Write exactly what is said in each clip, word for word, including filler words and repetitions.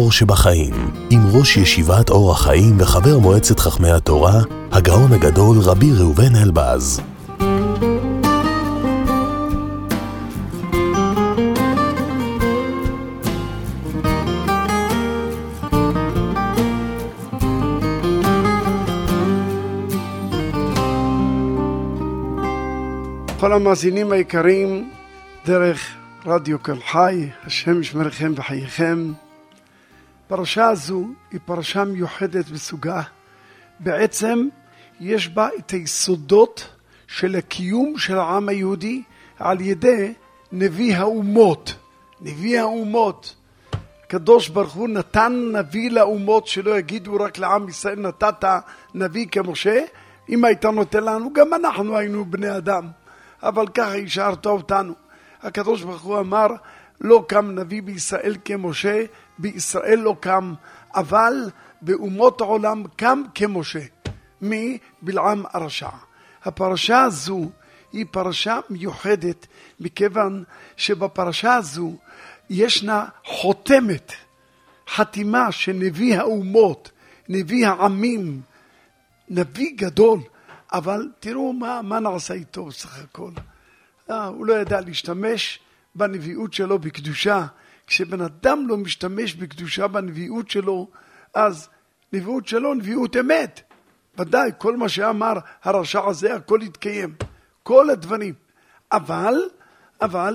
האור שבחיים, עם ראש ישיבת אור החיים וחבר מועצת חכמי התורה, הגאון הגדול רבי ראובן אלבז. כל המאזינים היקרים דרך רדיו קול חי, השם ישמרכם וחייכם. פרשה הזו היא פרשה מיוחדת בסוגה. בעצם יש בה את היסודות של הקיום של העם היהודי על ידי נביא האומות. נביא האומות. הקדוש ברוך הוא נתן נביא לאומות, שלא יגידו רק לעם ישראל נתת נביא כמשה. אם היית נותן לנו, גם אנחנו היינו בני אדם. אבל ככה השארת אותנו. הקדוש ברוך הוא אמר, לא קם נביא בישראל כמשה, בישראל לא קם, אבל באומות העולם קם כמשה. מי? בלעם הרשע. הפרשה הזו היא פרשה מיוחדת, מכיוון שבפרשה הזו ישנה חותמת, חתימה של נביא האומות, נביא העמים, נביא גדול. אבל תראו מה, מה נעשה איתו בסך הכל. אה, הוא לא ידע להשתמש בנביאות שלו בקדושה. כשבן אדם לא משתמש בקדושה בנביאות שלו, אז נביאות שלו נביאות אמת. ודאי, כל מה שאמר הרשע הזה, הכל יתקיים. כל הדברים. אבל, אבל,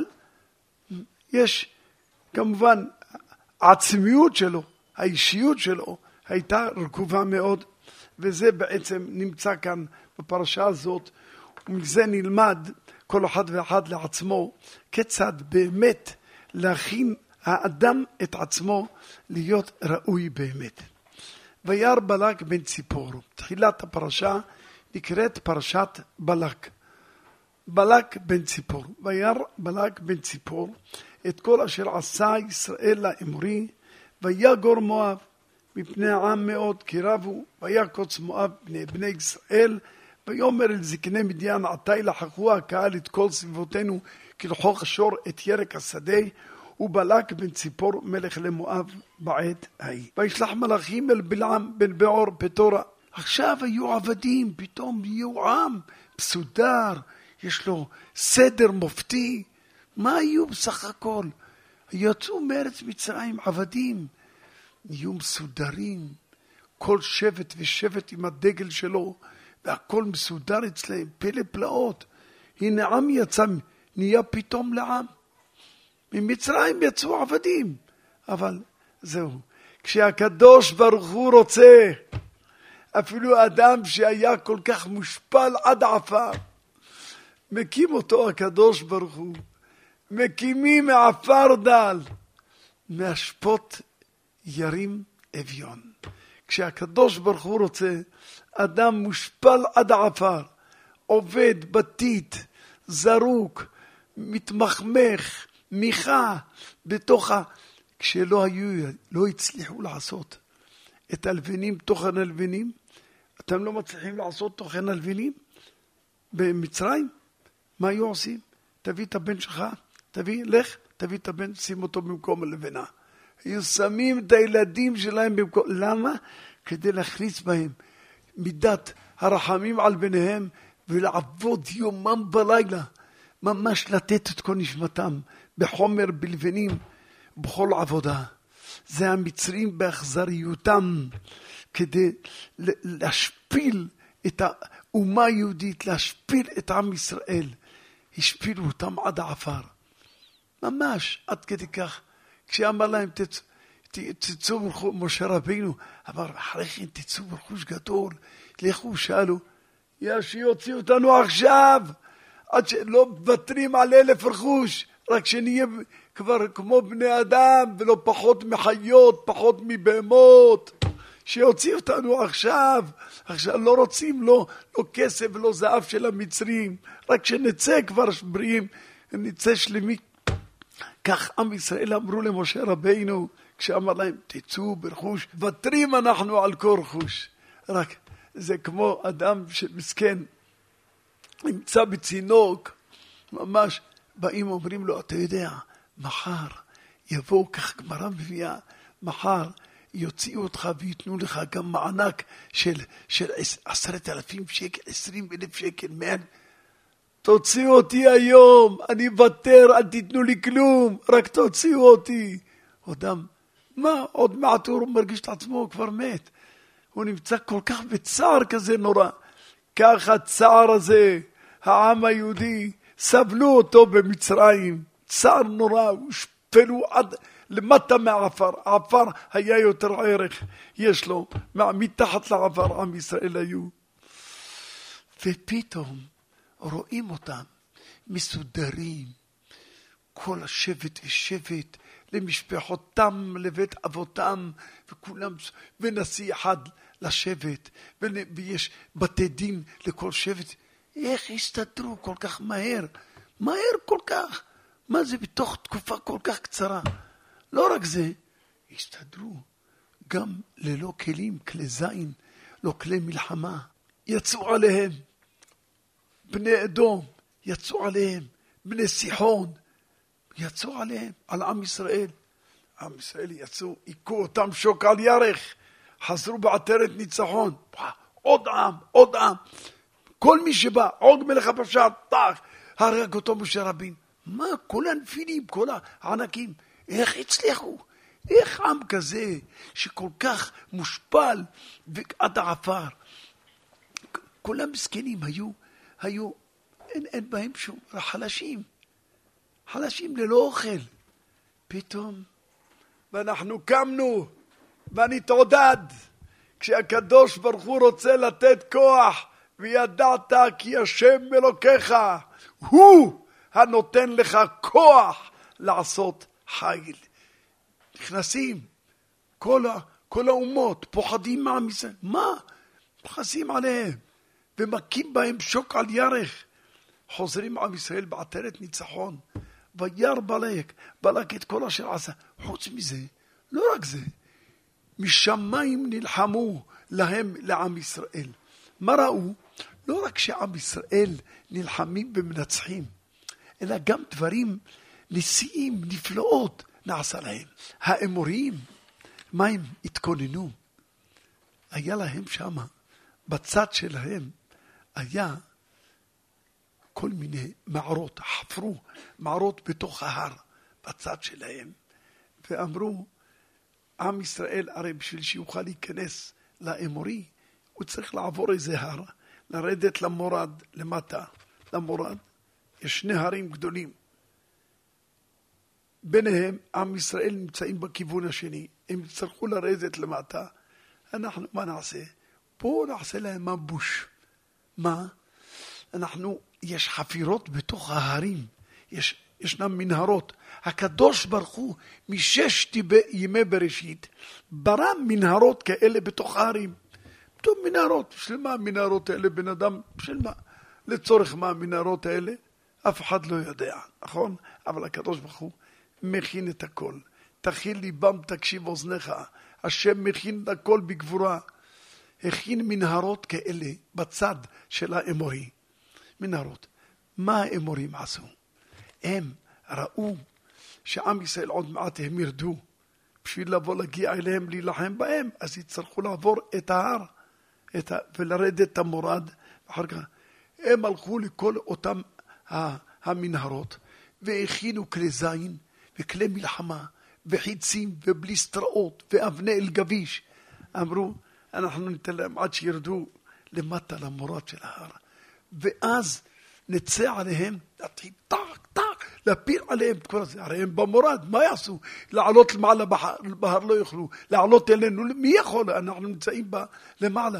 יש כמובן, העצמיות שלו, האישיות שלו, הייתה רקובה מאוד. וזה בעצם נמצא כאן בפרשה הזאת, ומזה נלמד כל אחד ואחד לעצמו, כיצד באמת להכין האדם את עצמו להיות ראוי באמת. וירא בלק בן ציפור. תחילת הפרשה נקראת פרשת בלק. בלק בן ציפור. וירא בלק בן ציפור את כל אשר עשה ישראל לאמורי, ויגור מואב מפני העם מאוד, כי רבו, ויקוץ מואב בני בני ישראל, ויאמר אל זקני מדיין, עתה ילחכו הקהל את כל סביבותינו, כלחוך שור את ירק השדה, ובלק בן ציפור מלך למואב בעת ההיא. וישלח מלאכים אל בלעם בן בעור פטורה. עכשיו היו עבדים, פתאום יהיו עם מסודר, יש לו סדר מופתי. מה היו בסך הכל? יצאו מארץ מצרים עבדים, נהיו מסודרים, כל שבט ושבט עם הדגל שלו, והכל מסודר אצלהם, פלא פלאות. הנה עם יצא, נהיה פתאום לעם. ממצרים יצאו עבדים, אבל זהו. כשהקדוש ברוך הוא רוצה, אפילו אדם שהיה כל כך מושפל עד עפר, מקים אותו הקדוש ברוך הוא, מקימים מעפר דל, מהשפוט ירים אביון. כשהקדוש ברוך הוא רוצה, אדם מושפל עד העפר, עובד, בתית, זרוק, מתמחמך, מיכה, בתוך ה... כשלא היו, לא הצליחו לעשות את הלבנים תוכן הלבנים, אתם לא מצליחים לעשות תוכן הלבנים במצרים? מה היו עושים? תביא את הבן שלך, תביא, לך, תביא את הבן, שים אותו במקום הלבנה. היו שמים את הילדים שלהם במקום, למה? כדי להכניס בהם מידת הרחמים על ביניהם, ולעבוד יומם בלילה, ממש לתת את כל נשמתם, בחומר, בלבנים, בכל עבודה. זה המצרים באכזריותם, כדי להשפיל את האומה היהודית, להשפיל את עם ישראל. השפילו אותם עד העפר. ממש, עד כדי כך. כשאמר להם תצאו ברכוש, משה רבינו אמר אחרי כן תצאו ברכוש גדול, לכו שאלו, יא שיוציא אותנו עכשיו, עד שלא בטרים על אלף רכוש, רק שנהיה כבר כמו בני אדם, ולא פחות מחיות, פחות מבהמות, שיוציא אותנו עכשיו. עכשיו לא רוצים לא, לא כסף ולא זהב של המצרים, רק שנצא כבר בריאים, נצא שלמי. כך עם ישראל אמרו למשה רבינו, כשאמר להם, תצאו ברכוש, ותרים אנחנו על כל רכוש. רק זה כמו אדם שמסכן, נמצא בצינוק, ממש באים אומרים לו, אתה יודע, מחר יבואו, כך גמרא מביאה, מחר יוציאו אותך ויתנו לך גם מענק של, של עשרת אלפים שקל, עשרים אלף שקל, מעל. תוציאו אותי היום, אני אוותר, אל תיתנו לי כלום, רק תוציאו אותי. אדם, מה, עוד מעט הוא מרגיש את עצמו, הוא כבר מת. הוא נמצא כל כך בצער כזה נורא. ככה הצער הזה, העם היהודי, סבלו אותו במצרים, צער נורא, הושפלו עד למטה מהעפר. העפר היה יותר ערך, יש לו, מתחת לעפר עם ישראל היו. ופתאום רואים אותם מסודרים, כל השבט ושבט למשפחותם, לבית אבותם, וכולם, ונשיא אחד לשבט, ויש בתי דין לכל שבט. איך הסתדרו כל כך מהר? מהר כל כך. מה זה בתוך תקופה כל כך קצרה? לא רק זה, הסתדרו גם ללא כלים, כלי זין, לא כלי מלחמה. יצאו עליהם בני אדום, יצאו עליהם בני סיחון, יצאו עליהם, על עם ישראל. עם ישראל יצאו, עיקו אותם שוק על ירך, חזרו בעטרת ניצחון. עוד עם, עוד עם. כל מי שבא, עוג מלך הפשע, טח, הרג אותו משה רבין. מה? כל הנפילים, כל הענקים, איך הצליחו? איך עם כזה שכל כך מושפל ועד העפר? כולם מסכנים היו, היו, אין, אין בהם שום, חלשים, חלשים ללא אוכל. פתאום, ואנחנו קמנו, ואני תעודד, כשהקדוש ברוך הוא רוצה לתת כוח, וידעת כי השם אלוקיך, הוא הנותן לך כוח לעשות חיל. נכנסים, כל, כל האומות פוחדים מעם ישראל. מה? נכנסים עליהם, ומכים בהם שוק על ירך. חוזרים עם ישראל בעטרת ניצחון, וירא בלק, בלק את כל אשר עשה. חוץ מזה, לא רק זה, משמיים נלחמו להם לעם ישראל. מה ראו? לא רק שעם ישראל נלחמים ומנצחים, אלא גם דברים נשיאים, נפלאות נעשה להם. האמוריים, מה הם התכוננו? היה להם שמה, בצד שלהם, היה כל מיני מערות, חפרו מערות בתוך ההר, בצד שלהם, ואמרו, עם ישראל, הרי בשביל שיוכל להיכנס לאמורי, הוא צריך לעבור איזה הר, לרדת למורד, למטה, למורד. יש שני הרים גדולים. ביניהם, עם ישראל נמצאים בכיוון השני. הם יצטרכו לרדת למטה. אנחנו, מה נעשה? בואו נעשה להם מבוש. מה? אנחנו, יש חפירות בתוך ההרים. יש, ישנם מנהרות. הקדוש ברוך הוא, משש ימי בראשית, ברא מנהרות כאלה בתוך ההרים. פתאום מנהרות, של מה המנהרות האלה? בן אדם, של מה? לצורך מה המנהרות האלה? אף אחד לא יודע, נכון? אבל הקדוש ברוך הוא מכין את הכל. תכין ליבם, תקשיב אוזניך. השם מכין את הכל בגבורה. הכין מנהרות כאלה בצד של האמורי. מנהרות. מה האמורים עשו? הם ראו שעם ישראל עוד מעט הם ירדו. בשביל לבוא להגיע אליהם, להילחם בהם, אז יצטרכו לעבור את ההר. את ה... ולרדת את המורד. ואחר כך הם הלכו לכל אותם המנהרות, והכינו כלי זין, וכלי מלחמה, וחיצים, ובליסטראות, ואבני אל גביש. אמרו, אנחנו ניתן להם עד שירדו למטה למורד של ההר. ואז נצא עליהם, נתחיל טק, טק, להפיל עליהם את כל הזה. הרי הם במורד, מה יעשו? לעלות למעלה בהר, בהר לא יוכלו. לעלות אלינו, מי יכול? אנחנו נמצאים בה למעלה.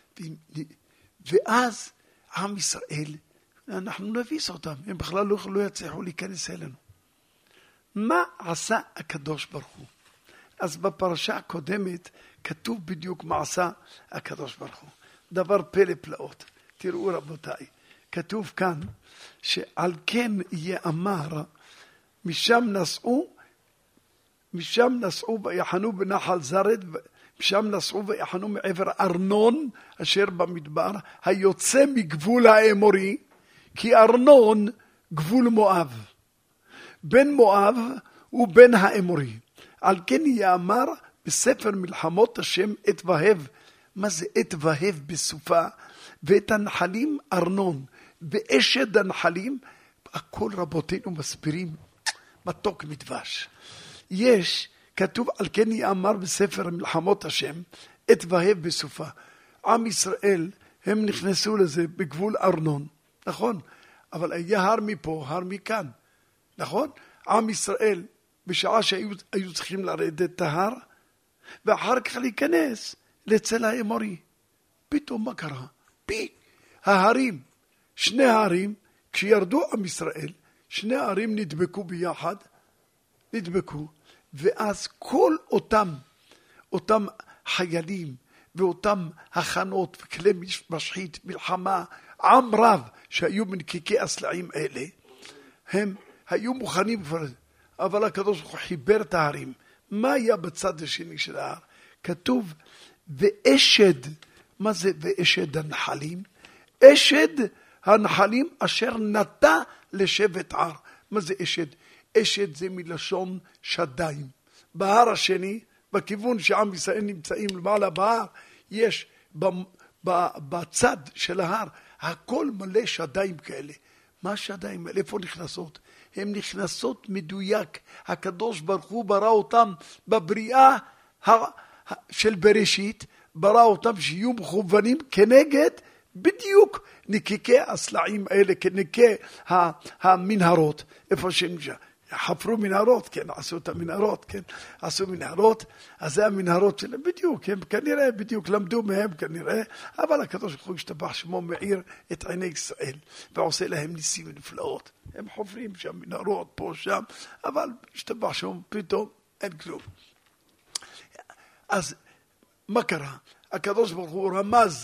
ואז עם ישראל, אנחנו נביס אותם, הם בכלל לא, לא יצליחו להיכנס אלינו. מה עשה הקדוש ברוך הוא? אז בפרשה הקודמת כתוב בדיוק מה עשה הקדוש ברוך הוא. דבר פלא פלאות. תראו רבותיי, כתוב כאן שעל כן יאמר, משם נסעו, משם נסעו ויחנו בנחל זרד, משם נסעו ויחנו מעבר ארנון אשר במדבר, היוצא מגבול האמורי, כי ארנון גבול מואב. בין מואב ובין האמורי. על כן יאמר בספר מלחמות השם אתבהב. מה זה אתבהב בסופה? ואת הנחלים ארנון, ואשד הנחלים, הכל רבותינו מסבירים, מתוק מדבש. יש, כתוב על כן יאמר בספר מלחמות השם, אתבהב בסופה. עם ישראל, הם נכנסו לזה בגבול ארנון, נכון? אבל היה הר מפה, הר מכאן, נכון? עם ישראל, בשעה שהיו צריכים לרדת את ההר, ואחר כך להיכנס לצל האמורי. פתאום מה קרה? פי, ההרים, שני ההרים, כשירדו עם ישראל, שני ההרים נדבקו ביחד, נדבקו, ואז כל אותם, אותם חיילים, ואותם הכנות וכלי משחית, מלחמה, עם רב שהיו מנקיקי הסלעים אלה, הם היו מוכנים כבר, אבל הקדוש ברוך הוא חיבר את ההרים. מה היה בצד השני של ההר? כתוב, ואשד, מה זה ואשד הנחלים? אשד הנחלים אשר נטע לשבט הר. מה זה אשד? אשד זה מלשון שדיים. בהר השני, בכיוון שעם ישראל נמצאים למעלה בהר, יש בצד של ההר, הכל מלא שדיים כאלה. מה השדיים? איפה נכנסות? הן נכנסות מדויק. הקדוש ברוך הוא ברא אותם בבריאה של בראשית, ברא אותם שיהיו מכוונים כנגד בדיוק נקיקי הסלעים האלה, כנקי המנהרות, איפה שנמצא. חפרו מנהרות, כן, עשו את המנהרות, כן, עשו מנהרות, אז זה המנהרות שלהם, בדיוק, הם כנראה, בדיוק למדו מהם כנראה, אבל הקדוש ברוך הוא השתבח שמו מאיר את עיני ישראל, ועושה להם ניסים ונפלאות. הם חופרים שם מנהרות, פה, שם, אבל השתבח שמו, פתאום אין כלום. אז מה קרה? הקדוש ברוך הוא רמז,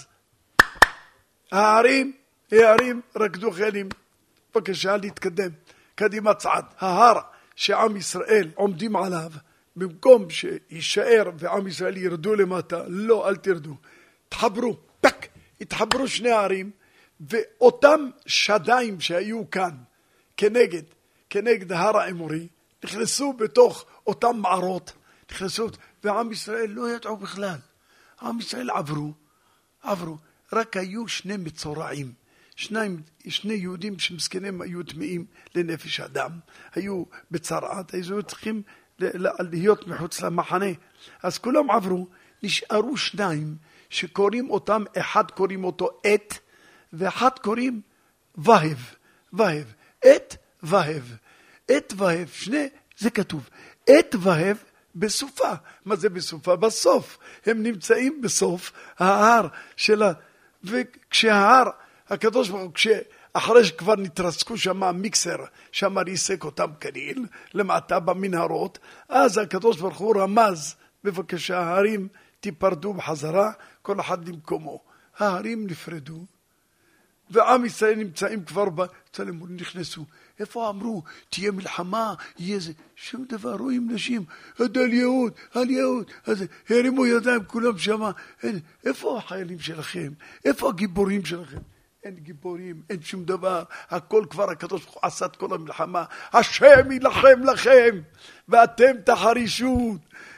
הערים, הערים רקדו חיילים, בבקשה להתקדם. קדימה צעד. ההר שעם ישראל עומדים עליו, במקום שישאר ועם ישראל ירדו למטה, לא, אל תרדו. תחברו, פק, התחברו שני הערים, ואותם שדיים שהיו כאן, כנגד, כנגד ההר האמורי, נכנסו בתוך אותם מערות, נכנסו, ועם ישראל לא ידעו בכלל. עם ישראל עברו, עברו, רק היו שני מצורעים. שניים, שני יהודים שמסכנים היו טמאים לנפש אדם, היו בצרעת, היו צריכים להיות מחוץ למחנה. אז כולם עברו, נשארו שניים שקוראים אותם, אחד קוראים אותו את, ואחד קוראים והב, והב, את והב, את והב, שני, זה כתוב, את והב בסופה. מה זה בסופה? בסוף. הם נמצאים בסוף ההר שלה, וכשההר, הקדוש ברוך הוא, כשאחרי שכבר נתרסקו שם המיקסר, שם ריסק אותם כליל, למטה במנהרות, אז הקדוש ברוך הוא רמז, בבקשה, ההרים תיפרדו בחזרה, כל אחד למקומו. ההרים נפרדו, ועם ישראל נמצאים כבר בצלם, נכנסו. איפה אמרו? תהיה מלחמה, יהיה זה. שום דבר, רואים נשים, על יהוד, על יהוד, אז הרימו ידיים, כולם שמה. איפה החיילים שלכם? איפה הגיבורים שלכם? אין גיבורים, אין שום דבר, הכל כבר הקדוש ברוך הוא עשה את כל המלחמה, השם ילחם לכם, ואתם תחרישו.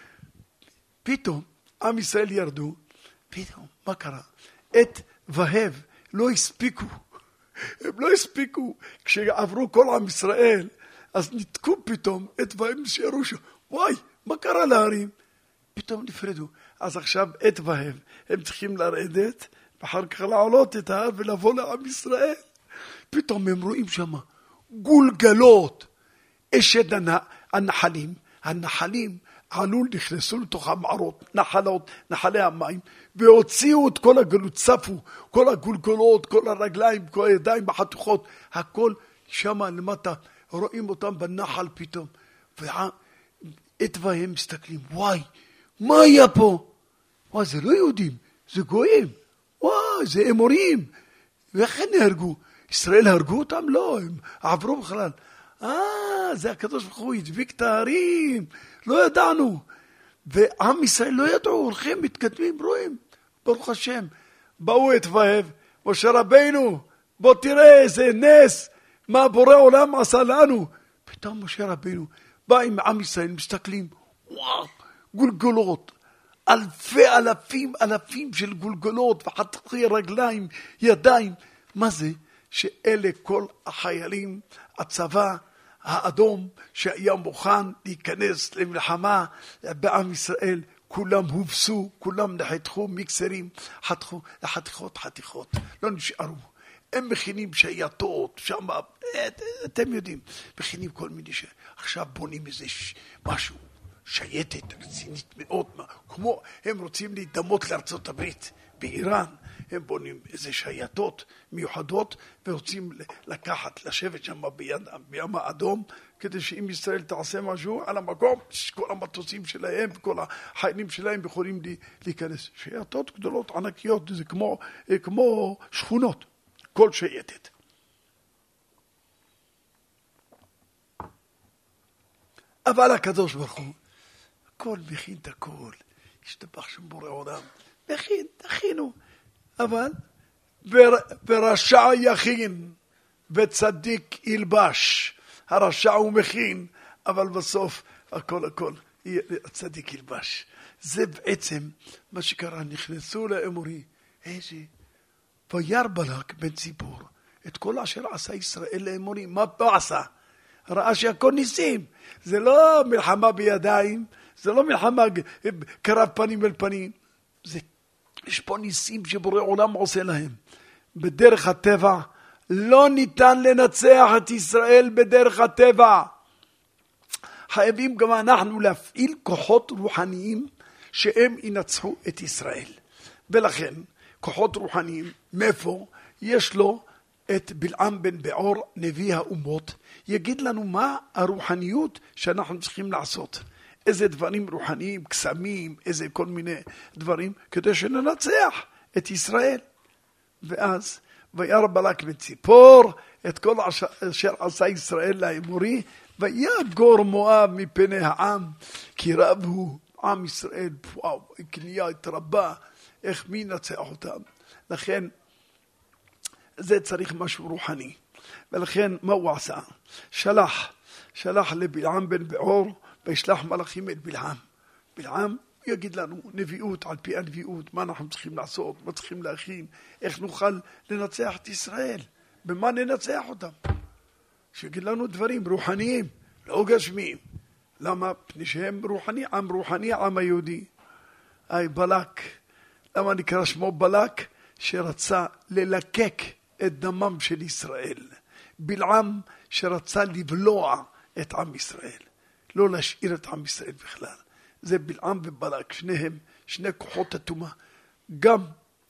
פתאום, עם ישראל ירדו, פתאום, מה קרה? את והב לא הספיקו, הם לא הספיקו, כשעברו כל עם ישראל, אז נתקו פתאום את והב נשארו שם, וואי, מה קרה להרים? פתאום נפרדו, אז עכשיו את והב, הם צריכים לרדת, ואחר כך לעלות את ההר ולבוא לעם ישראל. פתאום הם רואים שם גולגלות, אשד הנחלים, הנחלים עלו, נכנסו לתוך המערות, נחלות, נחלי המים, והוציאו את כל הגלות, צפו, כל הגולגלות, כל הרגליים, כל הידיים בחתוכות, הכל שם למטה, רואים אותם בנחל פתאום, ואת והם מסתכלים, וואי, מה היה פה? וואי, זה לא יהודים, זה גויים. וואי, זה אמורים. ואיך הם נהרגו? ישראל הרגו אותם? לא, הם עברו בכלל. אה, זה הקדוש ברוך הוא, הדביק את ההרים. לא ידענו. ועם ישראל לא ידעו, הולכים, מתקדמים, רואים. ברוך השם. באו את והב, משה רבינו, בוא תראה איזה נס, מה בורא עולם עשה לנו. פתאום משה רבינו בא עם עם ישראל, מסתכלים, וואו, גולגולות. אלפי אלפים אלפים של גולגולות וחתכי רגליים, ידיים. מה זה? שאלה כל החיילים, הצבא האדום שהיה מוכן להיכנס למלחמה בעם ישראל, כולם הובסו, כולם נחתכו מיקסרים, חתכו לחתיכות חתיכות, לא נשארו. הם מכינים שייטות, שם, אתם יודעים, מכינים כל מיני ש... עכשיו בונים איזה ש... משהו, שייטת רצינית מאוד, כמו הם רוצים להידמות לארצות הברית, באיראן, הם בונים איזה שייטות מיוחדות, ורוצים לקחת, לשבת שם ביד, בים האדום, כדי שאם ישראל תעשה משהו על המקום, כל המטוסים שלהם וכל החיילים שלהם יכולים להיכנס. שייטות גדולות, ענקיות, זה כמו, כמו שכונות, כל שייטת. אבל הקדוש ברוך הוא, הכל מכין את הכל, ישתבח שם בורא עולם, מכין, תכינו, אבל ברשע יכין וצדיק ילבש. הרשע הוא מכין, אבל בסוף הכל הכל הצדיק ילבש. זה בעצם מה שקרה, נכנסו לאמורי, איזה וירא בלק בן ציפור את כל אשר עשה ישראל לאמורי. מה פה עשה? ראה שהכל ניסים, זה לא מלחמה בידיים, זה לא מלחמה קרב פנים אל פנים, זה יש פה ניסים שבורא עולם עושה להם. בדרך הטבע לא ניתן לנצח את ישראל בדרך הטבע. חייבים גם אנחנו להפעיל כוחות רוחניים שהם ינצחו את ישראל. ולכן כוחות רוחניים, מאיפה? יש לו את בלעם בן בעור, נביא האומות, יגיד לנו מה הרוחניות שאנחנו צריכים לעשות. איזה דברים רוחניים, קסמים, איזה כל מיני דברים, כדי שננצח את ישראל. ואז וירא בלק בן ציפור את כל אשר עשה ישראל לאמורי, ויגור מואב מפני העם, כי רב הוא עם ישראל, וואו, קנייה התרבה, איך מי נצח אותם. לכן זה צריך משהו רוחני. ולכן מה הוא עשה? שלח, שלח לבלעם בן בעור, וישלח מלאכים את בלעם. בלעם יגיד לנו נביאות, על פי הנביאות, מה אנחנו צריכים לעשות, מה צריכים להכין, איך נוכל לנצח את ישראל, במה ננצח אותם. שיגיד לנו דברים רוחניים, לא גשמיים. למה? פני שהם רוחני, עם רוחני, עם היהודי. היי בלק, למה נקרא שמו בלק? שרצה ללקק את דמם של ישראל. בלעם שרצה לבלוע את עם ישראל. לא להשאיר את עם ישראל בכלל. זה בלעם ובלק, שניהם, שני כוחות אטומה. גם,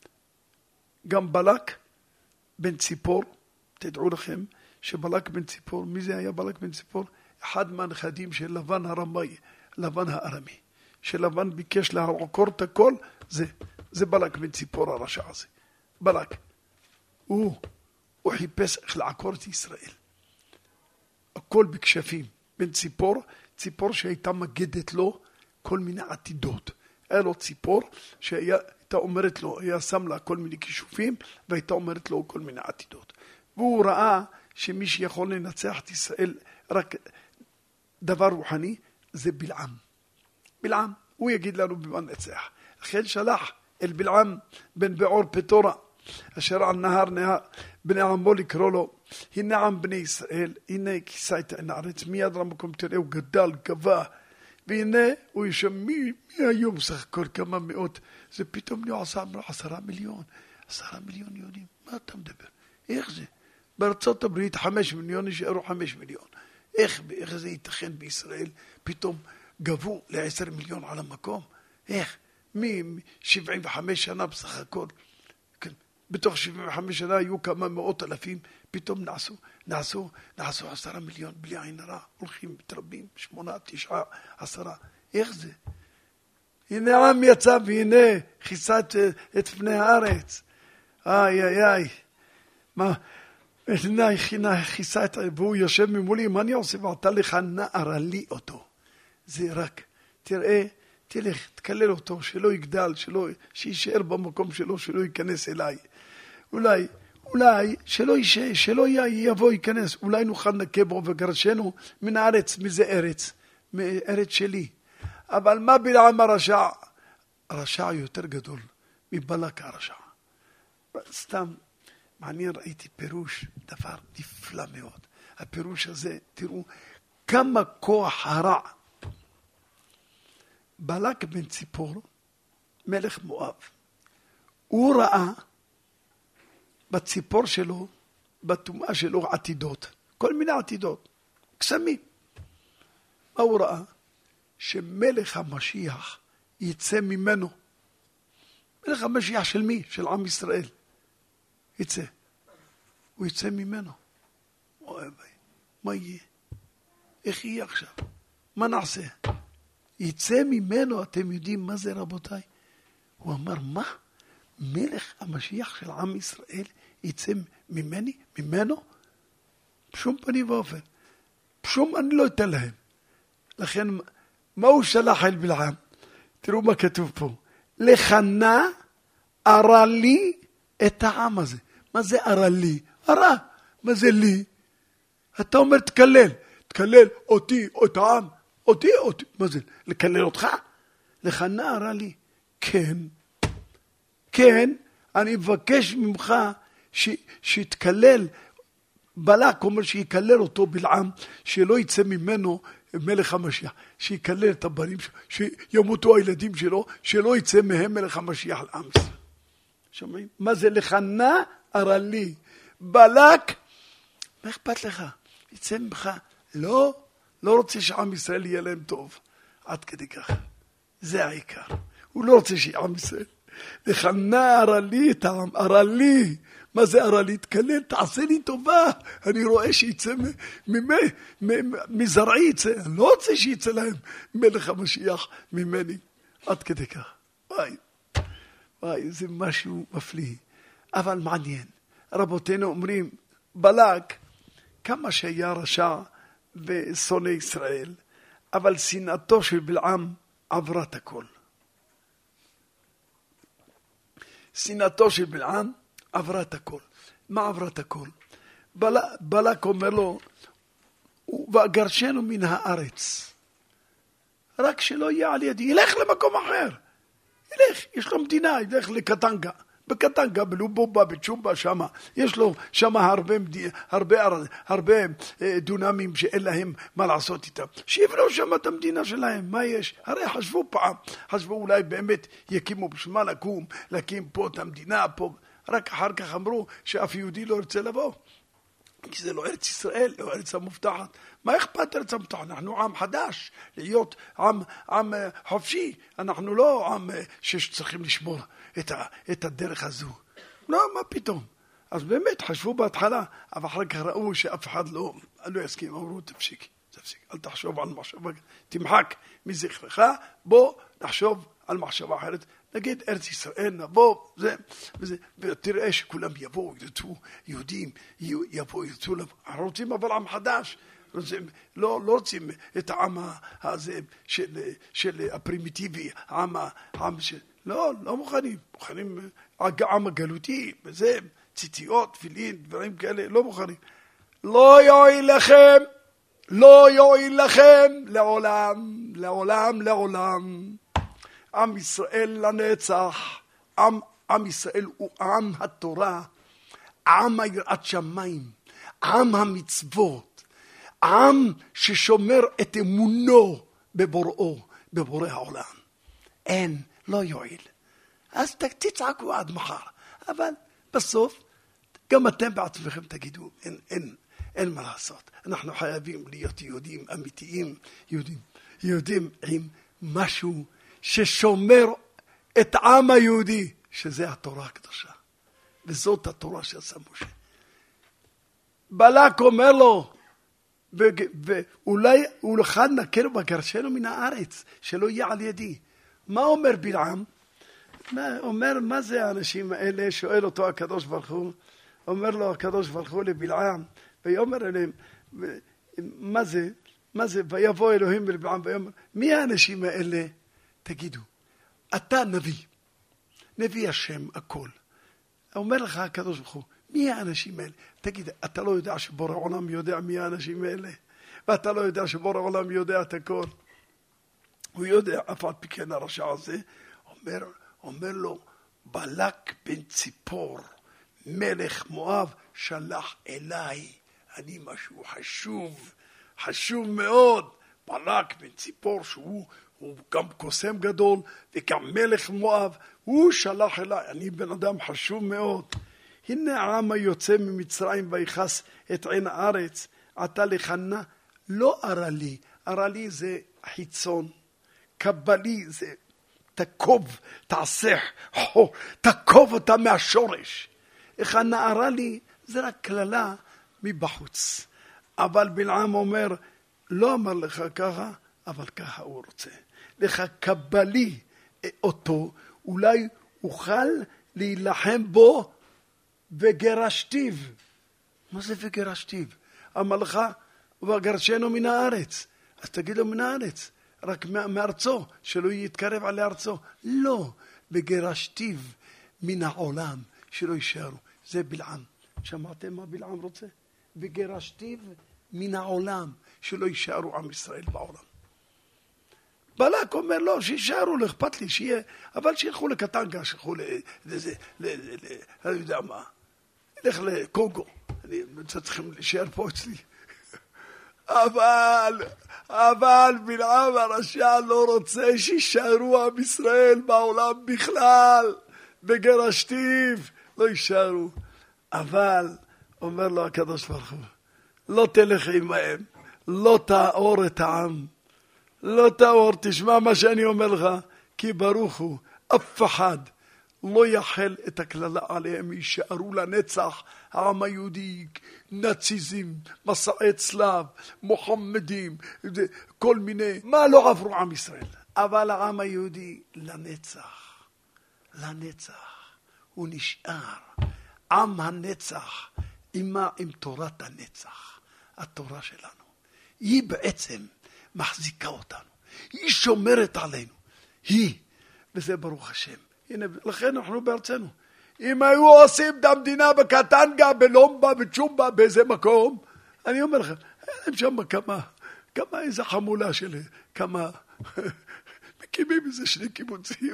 גם בלק בן ציפור, תדעו לכם שבלק בן ציפור, מי זה היה בלק בן ציפור? אחד מהנכדים של לבן הרמאי, לבן הארמי. שלבן ביקש לעקור את הכל, זה, זה בלק בן ציפור הרשע הזה. בלק. הוא, הוא חיפש איך לעקור את ישראל. הכל בכשפים. בן ציפור, ציפור שהייתה מגדת לו כל מיני עתידות. היה לו ציפור שהייתה אומרת לו, היה שם לה כל מיני כישופים, והייתה אומרת לו כל מיני עתידות. והוא ראה שמי שיכול לנצח את ישראל, רק דבר רוחני, זה בלעם. בלעם, הוא יגיד לנו במה נצח. לכן שלח אל בלעם בן בעור פטורה, אשר על נהר נהר, בני עמו לקרוא לו, הנה עם בני ישראל, הנה כיסה את עין הארץ, מיד למקום תראה, הוא גדל, גבה, והנה הוא יושב, מי, מי היום סך הכל כמה מאות, זה פתאום לא עשה עשרה מיליון, עשרה מיליון יהודים, מה אתה מדבר? איך זה? בארצות הברית חמש מיליון, נשארו חמש מיליון. איך, איך זה ייתכן בישראל? פתאום גבו לעשר מיליון על המקום. איך? מ-שבעים וחמש שנה בסך הכל. כן. בתוך שבעים וחמש שנה היו כמה מאות אלפים, פתאום נעשו, נעשו, נעשו עשרה מיליון בלי עין הרע. הולכים מתרבים, שמונה, תשעה, עשרה. איך זה? הנה עם יצא והנה כיסה את, את פני הארץ. איי, איי, איי. מה? הנה כיסה את, והוא יושב ממולי, מה אני עושה? ואתה לך נער לי אותו. זה רק, תראה, תלך, תקלל אותו, שלא יגדל, שלא, שישאר במקום שלו, שלא ייכנס אליי. אולי, אולי, שלא יישאר, שלא יבוא, ייכנס, אולי נוכל נקה בו וגרשנו מן הארץ, מזה ארץ, מארץ שלי. אבל מה בלעם הרשע? הרשע יותר גדול מבלק הרשע. סתם, מעניין, ראיתי פירוש, דבר נפלא מאוד. הפירוש הזה, תראו, כמה כוח הרע. בלק בן ציפור, מלך מואב, הוא ראה בציפור שלו, בטומאה שלו עתידות, כל מיני עתידות, קסמים. מה הוא ראה? שמלך המשיח יצא ממנו. מלך המשיח של מי? של עם ישראל. יצא. הוא יצא ממנו. אוי, מה יהיה? איך יהיה עכשיו? מה נעשה? יצא ממנו, אתם יודעים מה זה רבותיי? הוא אמר, מה? מלך המשיח של עם ישראל יצא ממני, ממנו? בשום פנים ואופן. בשום אני לא אתן להם. לכן, מה הוא שלח אל בלעם? תראו מה כתוב פה. לכנה ארה לי את העם הזה. מה זה ארה לי? ארה. מה זה לי? אתה אומר תקלל. תקלל אותי או את העם. אותי, אותי. מה זה? לקלל אותך? לכנה ארה לי. כן. כן, אני מבקש ממך ש, שיתקלל. בלק אומר שיקלל אותו בלעם, שלא יצא ממנו מלך המשיח, שיקלל את הבנים שלו, שימותו הילדים שלו, שלא יצא מהם מלך המשיח לעם ישראל. שומעים? מה זה לכנה ארה לי? בלק, מה אכפת לך? יצא ממך. לא, לא רוצה שעם ישראל יהיה להם טוב. עד כדי כך. זה העיקר. הוא לא רוצה שעם ישראל. לכנה ארה לי את העם, ארה לי. מה זה ארה לי? תקלל, תעשה לי טובה. אני רואה שיצא מזרעי יצא. אני לא רוצה שיצא להם מלך המשיח ממני. עד כדי כך. וואי, וואי, זה משהו מפליא. אבל מעניין. רבותינו אומרים, בלק, כמה שהיה רשע ושונא ישראל, אבל שנאתו של בלעם עברה את הכל. שנאתו של בלעם עברה את הכל. מה עברה את הכל? בלק, בלק אומר לו, ואגרשנו מן הארץ. רק שלא יהיה על ידי. ילך למקום אחר. ילך, יש לו מדינה, ילך לקטנגה. בקטנגה, בלובובה, בצ'ומבה, שמה. יש לו שמה הרבה, הרבה, הרבה דונמים שאין להם מה לעשות איתם. שיבנו שמה את המדינה שלהם. מה יש? הרי חשבו פעם. חשבו אולי באמת יקימו בשביל מה לקום, להקים פה את המדינה, פה. רק אחר כך אמרו שאף יהודי לא רוצה לבוא. כי זה לא ארץ ישראל, לא ארץ המובטחת. מה אכפת ארץ המובטחת? אנחנו עם חדש, להיות עם, עם חופשי. אנחנו לא עם שצריכים לשמור את, ה, את הדרך הזו. לא, מה פתאום? אז באמת חשבו בהתחלה, אבל אחר כך ראו שאף אחד לא, לא יסכים. אמרו, תפסיק, תפסיק, אל תחשוב על מחשבה, תמחק מזכרך, בוא נחשוב על מחשבה אחרת. נגיד ארץ ישראל, נבוא, זה, וזה, ותראה שכולם יבואו, ירצו, יהודים, יבואו, ירצו, אנחנו רוצים אבל עם חדש, רוצים, לא, לא רוצים את העם הזה של, של הפרימיטיבי, העם, העם של, לא, לא מוכנים, מוכנים העם הגלותי, וזה, ציציות, תפילין, דברים כאלה, לא מוכנים. לא יועיל לכם, לא יועיל לכם, לעולם, לעולם, לעולם. עם ישראל לנצח, עם, עם ישראל הוא עם התורה, עם היראת שמיים, עם המצוות, עם ששומר את אמונו בבוראו, בבורא העולם. אין, לא יועיל. אז תצעקו עד מחר, אבל בסוף גם אתם בעצמכם תגידו, אין, אין, אין מה לעשות. אנחנו חייבים להיות יהודים אמיתיים, יהודים, יהודים עם משהו ששומר את העם היהודי, שזה התורה הקדושה. וזאת התורה שעשה משה. בלק אומר לו, ואולי הוא אחד נקל בגרשנו מן הארץ, שלא יהיה על ידי. מה אומר בלעם? אומר, מה זה האנשים האלה? שואל אותו הקדוש ברוך הוא. אומר לו הקדוש ברוך הוא לבלעם, ויאמר אליהם, מה זה? מה זה? ויבוא אלוהים לבלעם, ויאמר, מי האנשים האלה? תגידו, אתה נביא, נביא השם הכל. אומר לך הקדוש ברוך הוא, מי האנשים האלה? תגיד, אתה לא יודע שבורא עולם יודע מי האנשים האלה? ואתה לא יודע שבורא עולם יודע את הכל? הוא יודע, אף על פי כן הרשע הזה, אומר, אומר לו, בלק בן ציפור, מלך מואב, שלח אליי, אני משהו חשוב, חשוב מאוד. בלק בן ציפור, שהוא הוא גם קוסם גדול, וגם מלך מואב, הוא שלח אליי, אני בן אדם חשוב מאוד. הנה העם היוצא ממצרים ויחס את עין הארץ, עתה לכנה, לא ארלי, ארלי זה חיצון, קבלי זה תקוב, תעשך, חו, תקוב אותה מהשורש. איך הנערה לי, זה רק כללה מבחוץ. אבל בלעם אומר, לא אמר לך ככה, אבל ככה הוא רוצה. לך קבלי אותו, אולי אוכל להילחם בו וגרשתיו. מה זה וגרשתיו? אמר לך, וגרשנו מן הארץ. אז תגיד לו מן הארץ, רק מארצו, שלא יתקרב על ארצו. לא, וגרשתיו מן העולם, שלא יישארו. זה בלעם. שמעתם מה בלעם רוצה? וגרשתיו מן העולם, שלא יישארו עם ישראל בעולם. בלק אומר לו, שישארו, לא אכפת לי, שיהיה, אבל שילכו לקטנגה, שילכו לזה, אני יודע מה, ילך לקונגו, אני צריכים להישאר פה אצלי. אבל, אבל בלעם הרשע לא רוצה שישארו עם ישראל בעולם בכלל, בגרשתיו, לא יישארו. אבל, אומר לו הקדוש ברוך הוא, לא תלך עמהם, לא תאור את העם, לא תאור, תשמע מה שאני אומר לך, כי ברוך הוא, אף אחד לא יחל את הכללה עליהם, יישארו לנצח, העם היהודי, נאציזם, מסעי צלב, מוחמדים, כל מיני, מה לא עברו עם ישראל. אבל העם היהודי לנצח, לנצח, הוא נשאר, עם הנצח, אימה עם תורת הנצח, התורה שלנו. היא בעצם מחזיקה אותנו, היא שומרת עלינו, היא, וזה ברוך השם. הנה, לכן אנחנו בארצנו. אם היו עושים את המדינה בקטנגה, בלומבה, בצ'ומבה, באיזה מקום, אני אומר לכם, הם שם כמה, כמה איזה חמולה של כמה, מקימים איזה שני קיבוצים,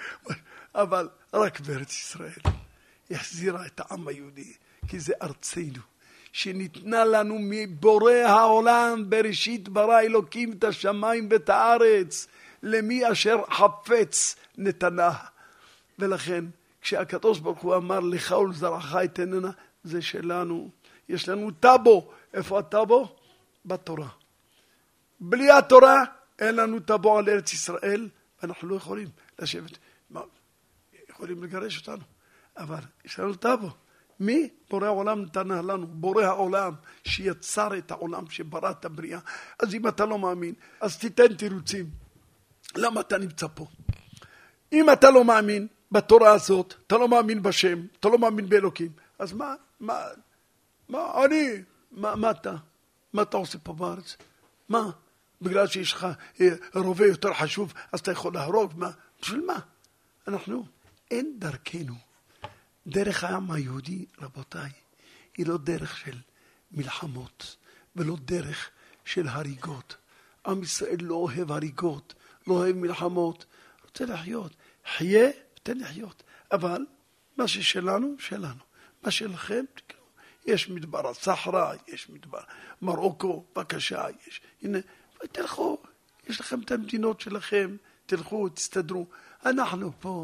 אבל רק בארץ ישראל, יחזירה את העם היהודי, כי זה ארצנו. שניתנה לנו מבורא העולם, בראשית ברא אלוקים את השמיים ואת הארץ, למי אשר חפץ נתנה. ולכן, כשהקדוש ברוך הוא אמר לך ולזרעך אתננה, זה שלנו. יש לנו טאבו. איפה הטאבו? בתורה. בלי התורה, אין לנו טאבו על ארץ ישראל, ואנחנו לא יכולים לשבת. מה? יכולים לגרש אותנו. אבל יש לנו טאבו. מי? בורא העולם נתנה לנו, בורא העולם שיצר את העולם, שברא את הבריאה. אז אם אתה לא מאמין, אז תיתן תירוצים. למה אתה נמצא פה? אם אתה לא מאמין בתורה הזאת, אתה לא מאמין בשם, אתה לא מאמין באלוקים, אז מה, מה, מה, אני, מה, מה אתה? מה אתה עושה פה בארץ? מה? בגלל שיש לך רובה יותר חשוב, אז אתה יכול להרוג, מה? בשביל מה? אנחנו, אין דרכנו. דרך העם היהודי, רבותיי, היא לא דרך של מלחמות, ולא דרך של הריגות. עם ישראל לא אוהב הריגות, לא אוהב מלחמות, רוצה לחיות. חיה, תן לחיות. אבל מה ששלנו, שלנו. מה שלכם, תקראו. יש מדבר הסחרה, יש מדבר מרוקו, בבקשה, יש. הנה, תלכו, יש לכם את המדינות שלכם, תלכו, תסתדרו. אנחנו פה.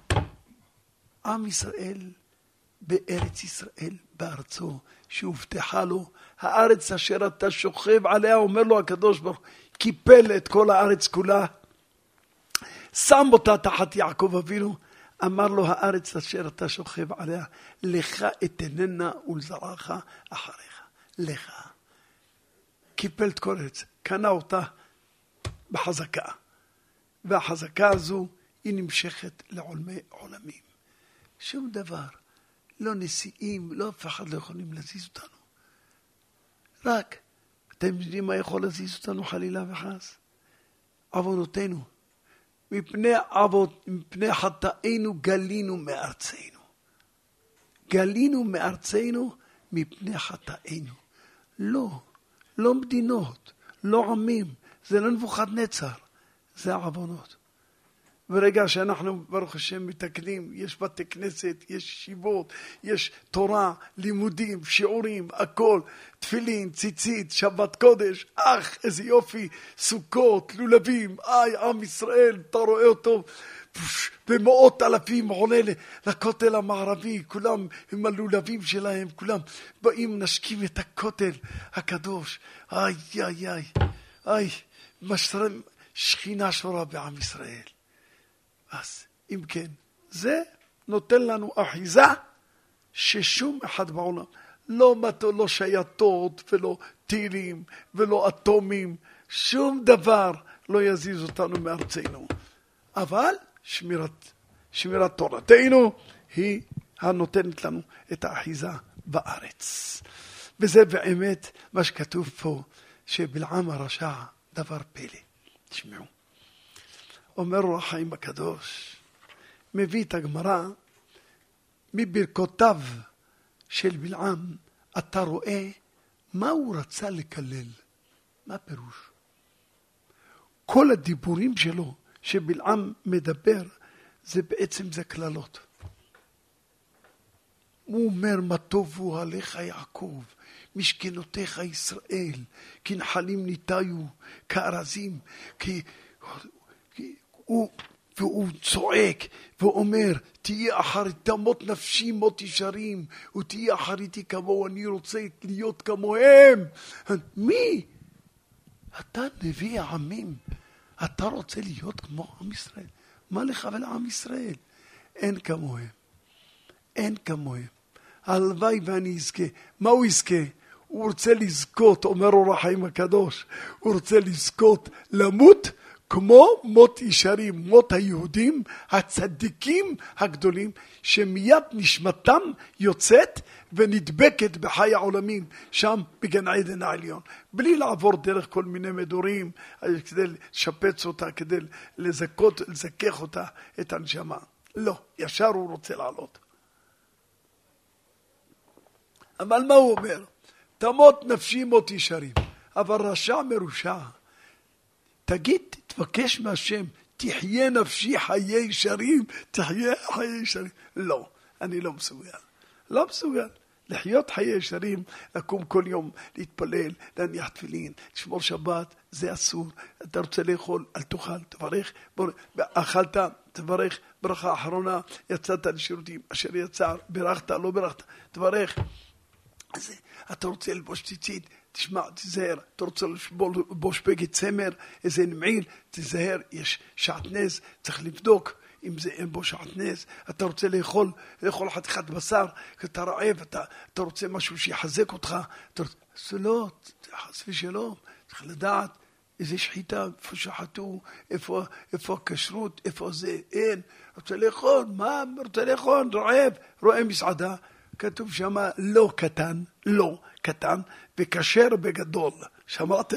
עם ישראל בארץ ישראל, בארצו שהובטחה לו, הארץ אשר אתה שוכב עליה, אומר לו הקדוש ברוך הוא, קיפל את כל הארץ כולה, שם אותה תחת יעקב אבינו, אמר לו הארץ אשר אתה שוכב עליה, לך אתננה ולזרעך אחריך, לך. קיפל את כל הארץ, קנה אותה בחזקה, והחזקה הזו היא נמשכת לעולמי עולמים. שום דבר, לא נשיאים, לא אף אחד לא יכולים להזיז אותנו. רק, אתם יודעים מה יכול להזיז אותנו חלילה וחס? עוונותינו. מפני עוות, מפני חטאינו גלינו מארצנו. גלינו מארצנו מפני חטאינו. לא, לא מדינות, לא עמים, זה לא נבוכדנצר. זה העוונות. ברגע שאנחנו ברוך השם מתקנים, יש בתי כנסת, יש ישיבות, יש תורה, לימודים, שיעורים, הכל, תפילין, ציצית, שבת קודש, אך איזה יופי, סוכות, לולבים, איי, עם ישראל, אתה רואה אותו, במאות אלפים עולה לכותל המערבי, כולם עם הלולבים שלהם, כולם באים נשקים את הכותל הקדוש, איי, איי, איי, איי, משרם, שכינה שורה בעם ישראל. אז אם כן, זה נותן לנו אחיזה ששום אחד בעולם, לא מטו, לא שייטות ולא טילים ולא אטומים, שום דבר לא יזיז אותנו מארצנו. אבל שמירת, שמירת תורתנו היא הנותנת לנו את האחיזה בארץ. וזה באמת מה שכתוב פה, שבלעם הרשע דבר פלא. תשמעו. אומר אור החיים הקדוש, מביא את הגמרא, מברכותיו של בלעם, אתה רואה מה הוא רצה לקלל. מה פירוש? כל הדיבורים שלו, שבלעם מדבר, זה בעצם זה כללות. הוא אומר, מה טובו עליך יעקב, משכנותיך ישראל, כי נחלים ניטיו, כארזים, כי... הוא, והוא צועק ואומר, תהיה אחריתי מות נפשי מות ישרים, ותהיה אחריתי כמוהו, אני רוצה להיות כמוהם. מי? אתה נביא העמים, אתה רוצה להיות כמו עם ישראל. מה לך ולעם ישראל? אין כמוהם, אין כמוהם. הלוואי ואני אזכה. מה הוא יזכה? הוא רוצה לזכות, אומר אור החיים הקדוש, הוא רוצה לזכות למות כמו מות ישרים, מות היהודים, הצדיקים הגדולים, שמיד נשמתם יוצאת ונדבקת בחיי העולמים, שם בגן עדן העליון. בלי לעבור דרך כל מיני מדורים, כדי לשפץ אותה, כדי לזכות, לזכך אותה, את הנשמה. לא, ישר הוא רוצה לעלות. אבל מה הוא אומר? תמות נפשי מות ישרים, אבל רשע מרושע. תגיד, תבקש מהשם, תחיה נפשי חיי ישרים, תחיה חיי ישרים. לא, אני לא מסוגל. לא מסוגל. לחיות חיי ישרים, לקום כל יום, להתפלל, להניח תפילין, לשמור שבת, זה אסור. אתה רוצה לאכול, אל תאכל, תברך. אכלת, תברך. ברכה אחרונה, יצאת לשירותים, אשר יצא, ברכת, לא ברכת, תברך. אז אתה רוצה לבוש ציצית, תשמע, תזהר, אתה רוצה לבוש בגד צמר, איזה נמעיל, תזהר, יש שעטנז, צריך לבדוק אם זה אין בו שעטנז, אתה רוצה לאכול, לאכול חתיכת בשר, אתה רעב, אתה, אתה רוצה משהו שיחזק אותך, אתה רוצה, זה לא, חס ושלום, צריך לדעת איזה שחיטה, איפה שחטו, איפה, איפה הכשרות, איפה זה, אין, רוצה לאכול, מה רוצה לאכול, רעב, רואה מסעדה, כתוב שם לא קטן, לא קטן, וכשר בגדול. שמעתם?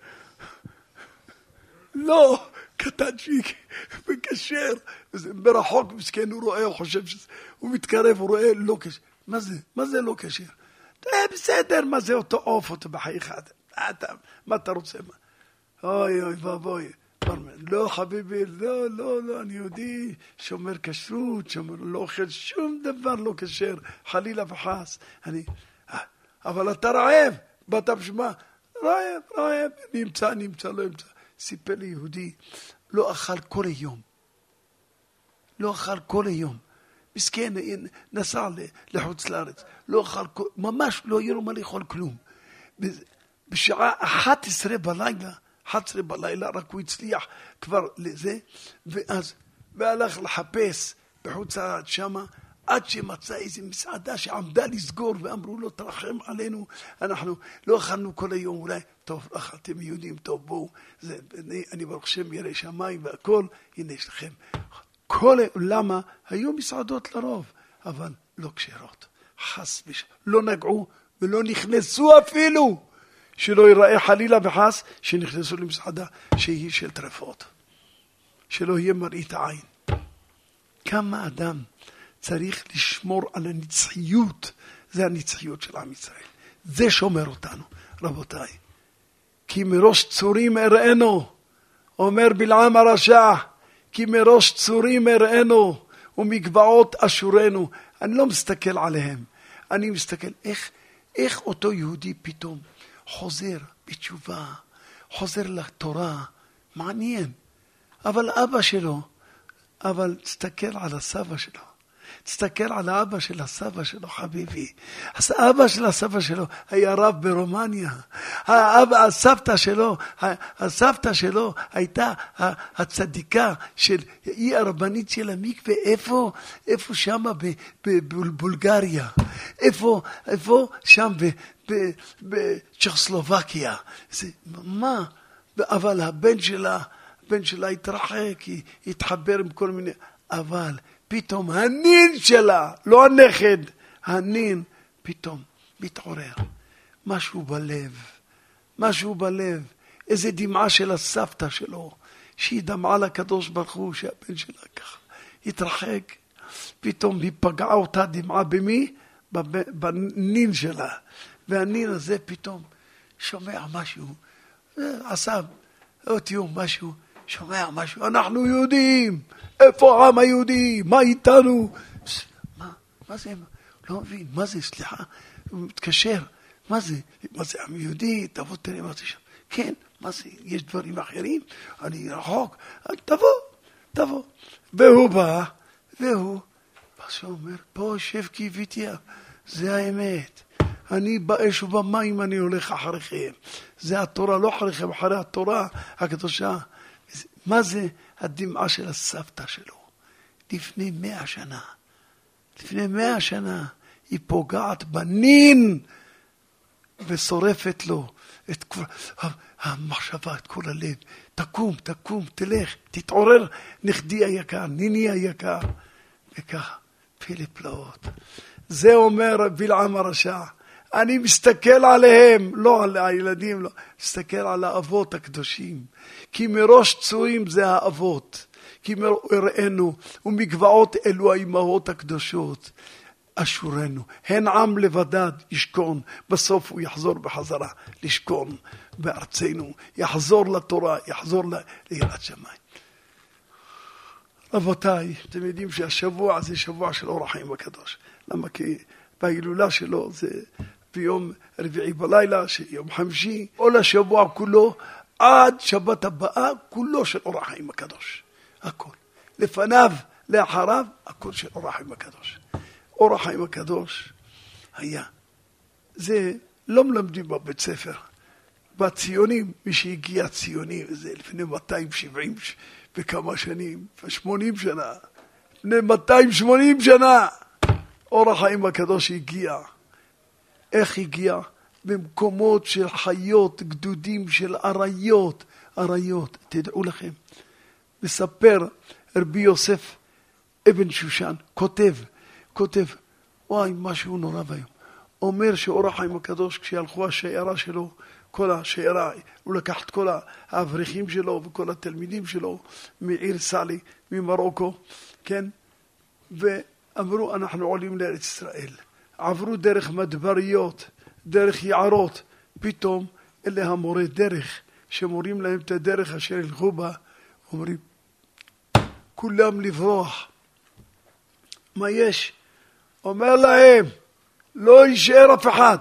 לא קטן שיק, וכשר. ברחוק מסכן הוא רואה, הוא חושב שזה, הוא מתקרב, הוא רואה לא קשר. מה זה? מה זה לא קשר? בסדר, מה זה אותו עוף, אותו בחי אחד. מה אתה רוצה? אוי אוי ואבוי. לא חביבי, לא, לא, לא, אני יהודי, שומר כשרות, שומר, לא אוכל שום דבר לא כשר, חלילה וחס. אני, אבל אתה רעב, באת בשמה, רעב, רעב, נמצא, נמצא, לא נמצא. סיפר לי יהודי, לא אכל כל היום, לא אכל כל היום. מסכן, נסע לחוץ לארץ, לא אכל, ממש לא יהיה לו מה לאכול כלום. בשעה אחת עשרה בלילה, אחת עשרה בלילה, רק הוא הצליח כבר לזה, ואז, והלך לחפש בחוץ לארץ שמה, עד שמצא איזו מסעדה שעמדה לסגור, ואמרו לו, תרחם עלינו, אנחנו לא אכלנו כל היום, אולי, טוב, אכלתם יהודים, טוב, בואו, זה, אני, אני ברוך שם ירא שמיים והכל, הנה יש לכם. כל, למה? היו מסעדות לרוב, אבל לא כשרות, חס ושלום, לא נגעו ולא נכנסו אפילו, שלא ייראה חלילה וחס, שנכנסו למסעדה שהיא של טרפות, שלא יהיה מראית העין. כמה אדם צריך לשמור על הנצחיות, זה הנצחיות של עם ישראל. זה שומר אותנו, רבותיי. כי מראש צורים הראינו, אומר בלעם הרשע, כי מראש צורים הראינו ומגבעות אשורנו. אני לא מסתכל עליהם, אני מסתכל איך, איך אותו יהודי פתאום חוזר בתשובה, חוזר לתורה, מעניין. אבל אבא שלו, אבל תסתכל על הסבא שלו, תסתכל על האבא של הסבא שלו, חביבי. אז האבא של הסבא שלו היה רב ברומניה. האבא, הסבתא שלו, הסבתא שלו הייתה הצדיקה של, היא הרבנית של המקווה. איפה? איפה שם בבולגריה? איפה? איפה? שם בצ'כוסלובקיה. זה, מה? אבל הבן שלה, הבן שלה התרחק, התחבר עם כל מיני, אבל פתאום הנין שלה, לא הנכד, הנין, פתאום מתעורר. משהו בלב, משהו בלב, איזה דמעה של הסבתא שלו, שהיא דמעה לקדוש ברוך הוא, שהבן שלה ככה התרחק, פתאום היא פגעה אותה דמעה במי? בנין שלה. והנין הזה פתאום שומע משהו, עשה אותיום משהו, שומע משהו, אנחנו יהודים, איפה העם היהודי, מה איתנו? מה, מה זה, לא מבין, מה זה, סליחה, הוא מתקשר, מה זה, מה זה עם יהודי, תבוא תראה מה זה שם, כן, מה זה, יש דברים אחרים, אני רחוק, תבוא, תבוא, והוא בא, והוא, אז הוא אומר, פה שב קיוויתיה, זה האמת, אני באש ובמים אני הולך אחריכם, זה התורה, לא אחריכם, אחרי התורה הקדושה. מה זה הדמעה של הסבתא שלו? לפני מאה שנה, לפני מאה שנה, היא פוגעת בנין, ושורפת לו את כל המחשבה, את כל הלב. תקום, תקום, תלך, תתעורר, נכדי היקר, ניני היקר. וככה, פלא פלאות. זה אומר בלעם הרשע. אני מסתכל עליהם, לא על הילדים, לא. מסתכל על האבות הקדושים. כי מראש צורים זה האבות. כי מראינו, ומגבעות אלו האימהות הקדושות. אשורנו, הן עם לבדד ישכון, בסוף הוא יחזור בחזרה, לשכון בארצנו, יחזור לתורה, יחזור ליראת שמיים. רבותיי, אתם יודעים שהשבוע זה שבוע של אור החיים הקדוש. למה? כי בהילולה שלו זה ביום רביעי בלילה, יום חמישי, כל השבוע כולו, עד שבת הבאה, כולו של אור החיים הקדוש. הכל. לפניו, לאחריו, הכל של אור החיים הקדוש. אור החיים הקדוש היה. זה לא מלמדים בבית ספר. בציונים, מי שהגיע ציונים, זה לפני מאתיים ושבעים וכמה שנים, שמונים שנה. לפני מאתיים ושמונים שנה. אור החיים הקדוש הגיע. איך הגיע? במקומות של חיות, גדודים של אריות. אריות, תדעו לכם. מספר רבי יוסף אבן שושן, כותב, כותב, וואי, משהו נורא ביום. אומר שאור החיים הקדוש, כשהלכו השיירה שלו, כל השיירה, הוא לקח את כל האברכים שלו וכל התלמידים שלו מעיר סאלי, ממרוקו, כן? ואמרו, אנחנו עולים לארץ ישראל. עברו דרך מדבריות, דרך יערות. פתאום אלה המורי דרך, שמורים להם את הדרך אשר ילכו בה, אומרים, כולם לברוח. מה יש? אומר להם, לא יישאר אף אחד.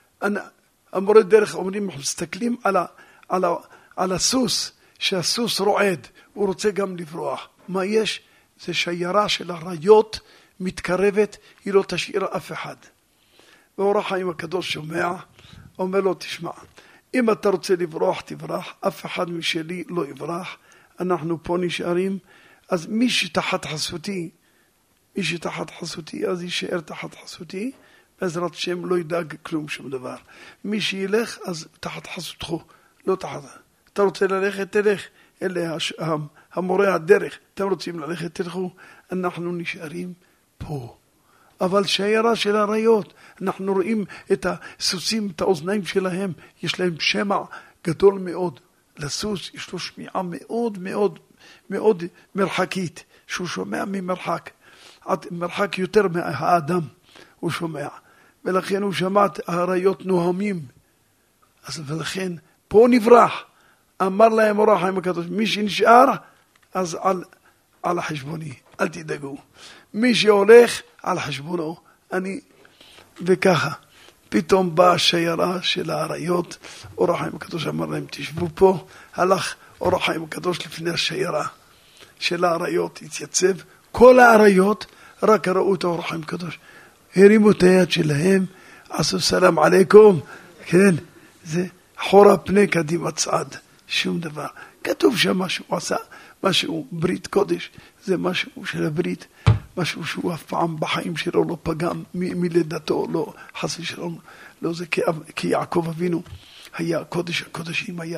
המורי דרך אומרים, אנחנו מסתכלים על, ה, על, ה, על הסוס, שהסוס רועד, הוא רוצה גם לברוח. מה יש? זה שיירה של הריות מתקרבת, היא לא תשאיר אף אחד. ואור החיים הקדוש שומע, אומר לו, תשמע, אם אתה רוצה לברוח, תברח, אף אחד משלי לא יברח, אנחנו פה נשארים, אז מי שתחת חסותי, מי שתחת חסותי, אז יישאר תחת חסותי, בעזרת השם לא ידאג כלום שום דבר. מי שילך, אז תחת חסותך, לא תחת. אתה רוצה ללכת, תלך. אלה המורה הדרך. אתם רוצים ללכת, תלכו. אנחנו נשארים פה. אבל שיירה של הריות, אנחנו רואים את הסוסים, את האוזניים שלהם, יש להם שמע גדול מאוד. לסוס יש לו שמיעה מאוד מאוד מאוד מרחקית, שהוא שומע ממרחק. עד מרחק יותר מהאדם הוא שומע. ולכן הוא שמע את הריות נוהמים. אז ולכן פה נברח. אמר להם אור החיים הקדוש, מי שנשאר, אז על, על החשבוני, אל תדאגו. מי שהולך, על חשבונו. אני, וככה, פתאום באה השיירה של האריות, אור החיים הקדוש אמר להם, תשבו פה, הלך אור החיים הקדוש לפני השיירה של האריות, התייצב, כל האריות רק ראו את אור החיים הקדוש, הרימו את היד שלהם, עשו סלאם עליכום, כן, זה חורה פני קדימה צעד, שום דבר. כתוב שם משהו, עשה משהו, ברית קודש, זה משהו של הברית, משהו שהוא אף פעם בחיים שלו לא פגם, מ- מלידתו, לא חס ושלום, לא זה כי, כי יעקב אבינו היה קודש הקודשים, היה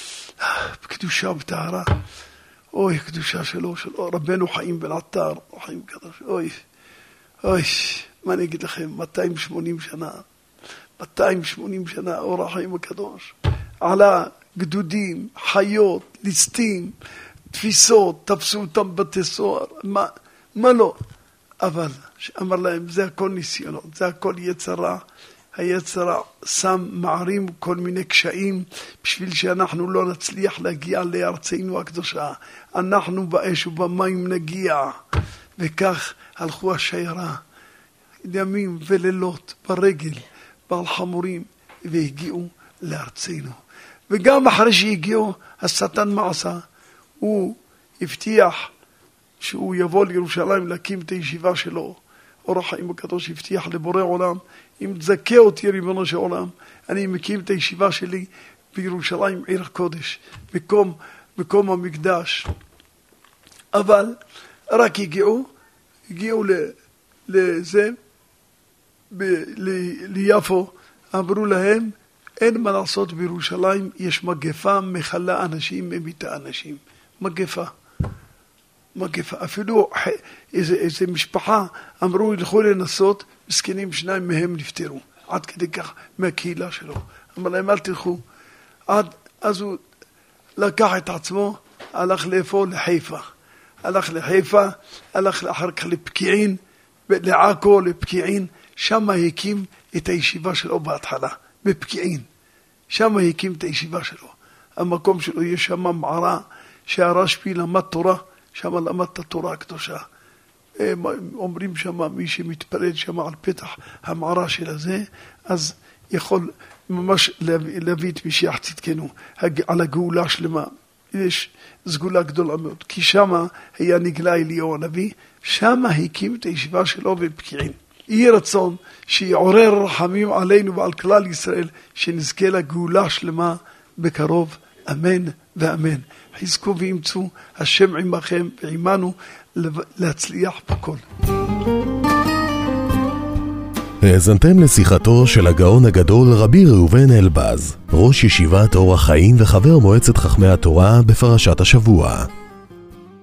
בקדושה ובטהרה, אוי, קדושה שלו, שלו, רבנו חיים בן עטר, חיים קדוש, אוי, אוי, מה אני אגיד לכם, מאתיים ושמונים שנה, מאתיים ושמונים שנה, אור החיים הקדוש, עלה גדודים, חיות, ליסטים, תפיסות, תפסו אותם בתי סוהר, מה, מה לא? אבל שאמר להם, זה הכל ניסיונות, זה הכל יצרה, היצרה שם מערים כל מיני קשיים, בשביל שאנחנו לא נצליח להגיע לארצנו הקדושה, אנחנו באש ובמים נגיע, וכך הלכו השיירה, ימים ולילות ברגל, בעל חמורים, והגיעו לארצנו. וגם אחרי שהגיעו, השטן מעשה, הוא הבטיח שהוא יבוא לירושלים להקים את הישיבה שלו. אור החיים הקדוש הבטיח לבורא עולם, אם תזכה אותי ריבונו של עולם, אני מקים את הישיבה שלי בירושלים עיר קודש, מקום, מקום המקדש. אבל רק הגיעו, הגיעו לזה, ב- ל- ליפו, אמרו להם, אין מה לעשות בירושלים, יש מגפה, מחלה אנשים, ממיתה אנשים. מגפה. מגפה. אפילו איזה, איזה משפחה אמרו, ילכו לנסות, מסכנים שניים מהם נפטרו. עד כדי כך מהקהילה שלו. אמר להם, אל תלכו. עד, אז הוא לקח את עצמו, הלך לאיפה? לחיפה. הלך לחיפה, הלך אחר כך לפקיעין, לעכו, לפקיעין. שם הקים את הישיבה שלו בהתחלה, בפקיעין. שם הקים את הישיבה שלו. המקום שלו יש שם מערה, שהרשב"י למד תורה, שם למד את התורה הקדושה. אומרים שם, מי שמתפלל שם על פתח המערה של הזה, אז יכול ממש להביא את משיח צדקנו, על הגאולה שלמה. יש סגולה גדולה מאוד, כי שם היה נגלה אליהו הנביא, שם הקים את הישיבה שלו בפקיעין. יהי רצון שיעורר רחמים עלינו ועל כלל ישראל, שנזכה לגאולה שלמה בקרוב, אמן ואמן. חזקו ואמצו, השם עמכם ועמנו, להצליח בכל. האזנתם לשיחתו של הגאון הגדול רבי ראובן אלבז, ראש ישיבת אור החיים וחבר מועצת חכמי התורה בפרשת השבוע.